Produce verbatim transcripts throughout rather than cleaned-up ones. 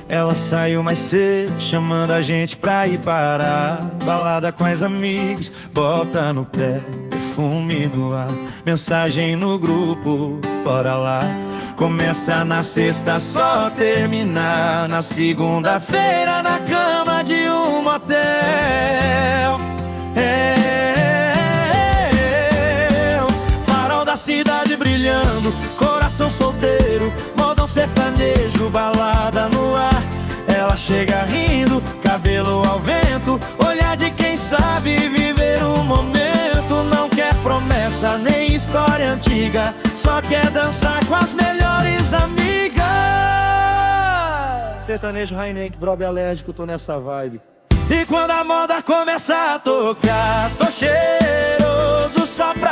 Ela saiu mais cedo, chamando a gente pra ir parar. Balada com as amigas, bota no pé, perfume no ar. Mensagem no grupo, bora lá. Começa na sexta, só terminar na segunda-feira, na cama de um motel. É, farol da cidade brilhando, coração solteiro, modão sertanejo, balada no ar. Ela chega rindo, cabelo ao vento, olhar de quem sabe viver o momento. Não quer promessa nem história antiga, só quer dançar com as melhores amigas. Sertanejo Heineken, brobe alérgico, tô nessa vibe. E quando a moda começa a tocar, tô cheiroso só pra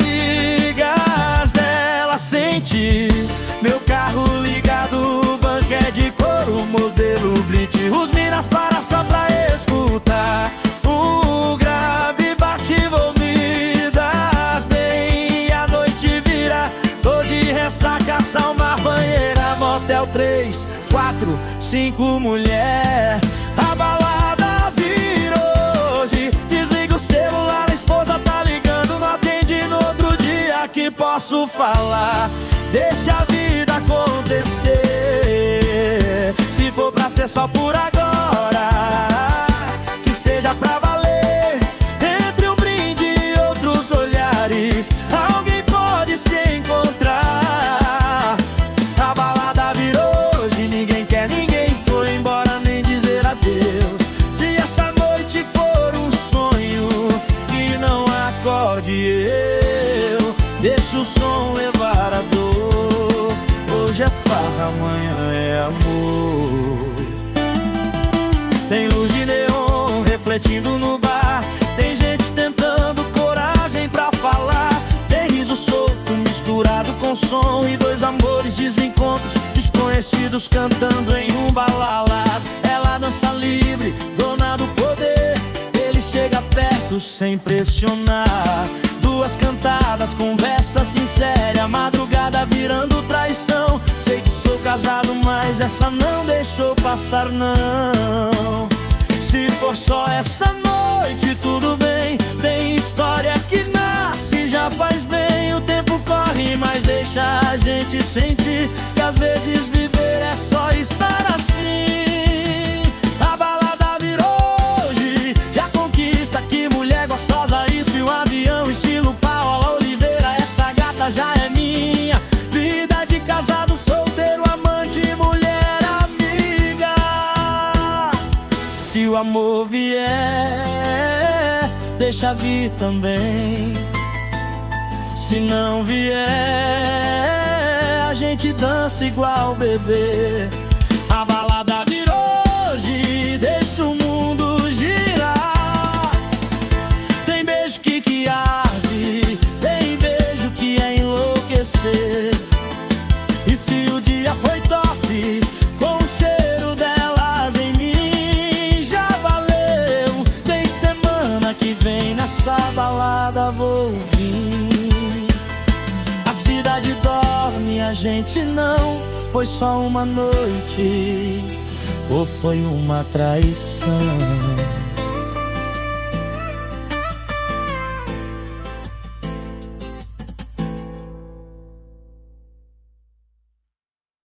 amigas dela sentir. Meu carro ligado, banco é de couro, modelo Blitz. Os minas para só pra escutar. O grave bate, vou me dar bem. E a noite vira, tô de ressaca, salmar banheira. Motel três, quatro, cinco mulher. A balada vira hoje. Desliga o celular, a esposa tá ligando, não atende no outro dia. Que posso falar? Deixa a vida acontecer. Se for pra ser só por agora, que seja pra valer. Entre um brinde e outros olhares, alguém pode se encontrar. A balada virou hoje, ninguém quer, ninguém foi embora, nem dizer adeus. Se essa noite for um sonho, que não acorde eu. Deixa o som levar a dor. Hoje é farra, amanhã é amor. Tem luz de neon refletindo no bar. Tem gente tentando coragem pra falar. Tem riso solto misturado com som. E dois amores desencontros desconhecidos cantando em um balalado. Ela dança livre, dona do poder. Ele chega perto sem pressionar. Duas cantadas, conversa sincera, madrugada virando traição. Sei que sou casado, mas essa não deixou passar não. Se for só essa noite, tudo bem. Tem história que nasce, já faz bem. O tempo corre, mas deixa a gente sentir que às vezes viver é só estar assim. A balada virou hoje, já conquista, que mulher gostosa isso. E um avião estilo Paola Oliveira, essa gata já é minha. Vida de casado, solteiro, amante, mulher, amiga. Se o amor vier, deixa vir também. Se não vier, a gente dança igual bebê. A balada virou hoje, deixa o mundo girar. Tem beijo que que arde, tem beijo que é enlouquecer. E se o dia foi top, com o cheiro delas em mim, já valeu. Tem semana que vem nessa balada vou vir. A cidade dorme, a gente não. Foi só uma noite, ou foi uma traição?